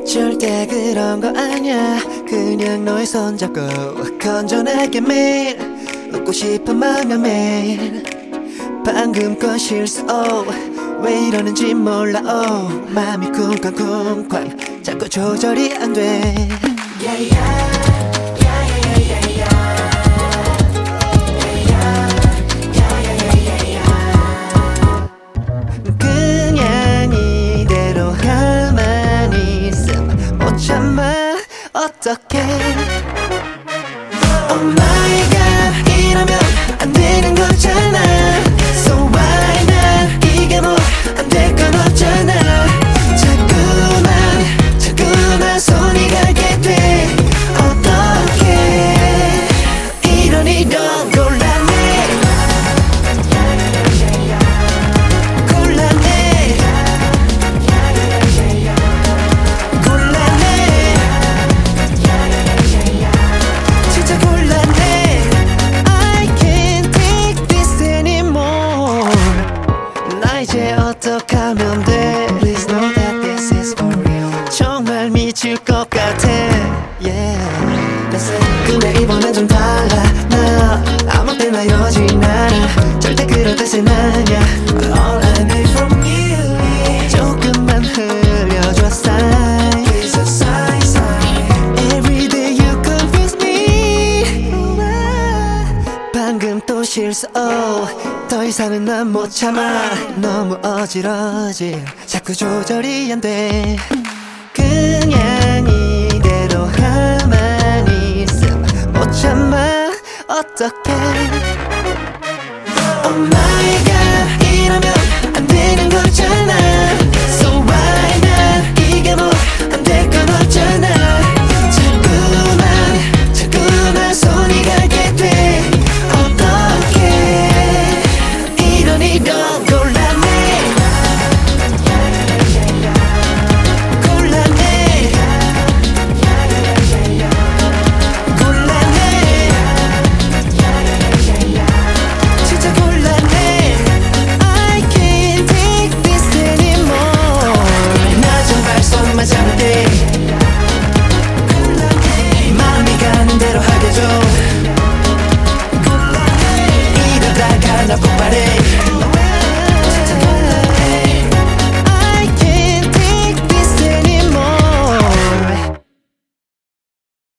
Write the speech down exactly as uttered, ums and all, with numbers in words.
절대 그런 거 아니야. 그냥 너의 손잡고 건전하게 매일 웃고 싶은 맘이야 매일. 방금 건 실수 oh. 왜 이러는지 몰라 oh. 맘이 쿵쾅쿵쾅 자꾸 조절이 안 돼. yeah, yeah. 어떡해 Oh my god 이러면 안 되는 거잖아. So why not 이게 뭐 안 될 건 없잖아. 자꾸만 자꾸만 손이 가게 돼. 어떡해 이러니 넌 곤란해 곤란해 곤란해 진짜 곤란해. I can't take this anymore. 나 이제 어떡하면 돼. Please know that this is for real. 정말 미칠 것 같아 yeah. 근데 이번엔 좀 달라. 나 아무 때나 이러진 않아. 절대 그런 뜻은 아니야. All I need from you is 조금만 흘려줘 sign. Please a sign, sign. Every day you confuse me. 방금 또 실수 oh. 더 이상은 난 못 참아. 너무 어지러지 자꾸 조절이 안 돼. 그냥 이대로 가만히 있음 못 참아. 어떡해 Oh my god 이러면